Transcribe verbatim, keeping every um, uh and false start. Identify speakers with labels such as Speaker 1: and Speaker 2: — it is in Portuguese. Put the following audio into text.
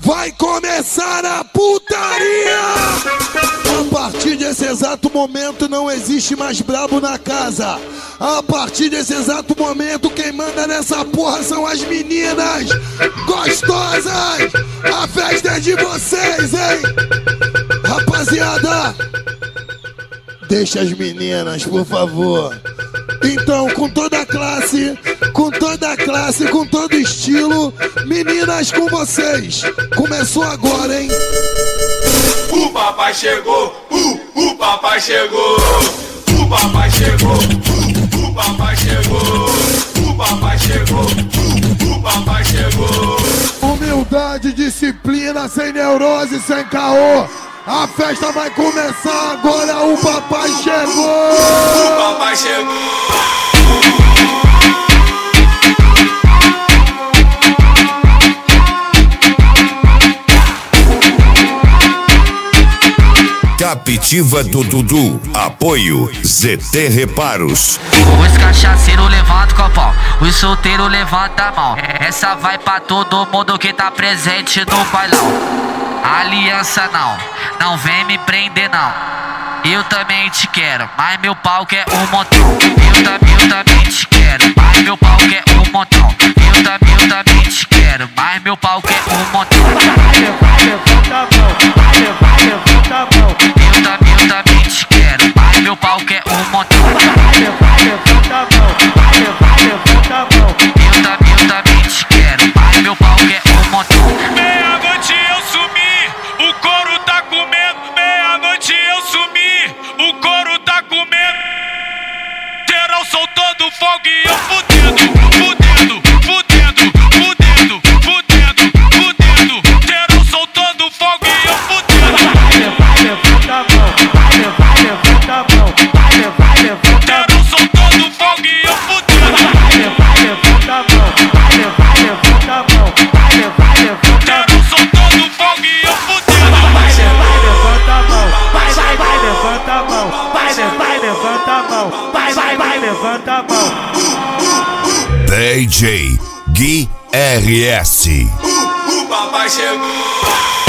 Speaker 1: Vai começar a putaria! A partir desse exato momento não existe mais brabo na casa. A partir desse exato momento quem manda nessa porra são as meninas gostosas. A festa é de vocês, hein? Rapaziada, deixa as meninas, por favor. Então, com toda a classe, com toda a classe, com todo estilo, meninas com vocês. Começou agora, hein?
Speaker 2: O papai chegou, uh, o papai chegou, o papai chegou, uh, o papai chegou, o papai chegou, uh, o papai chegou.
Speaker 1: Humildade, disciplina, sem neurose, sem caô. A festa vai começar agora, o papai chegou!
Speaker 2: O papai chegou!
Speaker 3: Captiva do Dudu, apoio Z T Reparos.
Speaker 4: Os cachaceiros levantam o copão, os solteiros levantam a mão. Essa vai pra todo mundo que tá presente no bailão. Aliança não, não vem me prender não. Eu também te quero, mas meu pau quer um montão. Eu, tam, eu também te quero, mas meu pau quer um montão. Eu, tam, eu também te quero, mas meu pau quer um montão.
Speaker 5: Vai, levanta a mão, vai, vai, levanta a mão.
Speaker 4: Eu, tam, eu também te quero, mas meu pau quer um montão.
Speaker 5: Vai, vai, levanta a mão, vai, vai, levanta a mão.
Speaker 4: Eu, tam, eu também te quero, mas meu pau quer um montão.
Speaker 2: Meia-noite eu sumi, o couro tá comendo. Meia-noite eu sumi, o couro tá comendo. Geral soltando fogo e eu fudendo, fudendo, fudendo, fudendo, fudendo, fudendo. Geral soltando fogo e eu fudendo.
Speaker 5: Vai, levanta a mão, vai, vai, levanta a mão. Vai, vai, levanta a mão.
Speaker 2: Geral soltando fogo e eu fudendo.
Speaker 5: Vai, vai, levanta a mão, vai, vai, levanta a mão. Vai, vai, levanta a mão.
Speaker 2: Geral soltando fogo e eu fudendo.
Speaker 5: Vai, vai, levanta a mão. Vai, vai, vai, levanta a mão. Vai, vai, levanta a mão. Vai, vai, vai, levanta a mão.
Speaker 3: D J Gui R S.
Speaker 2: O papai chegou.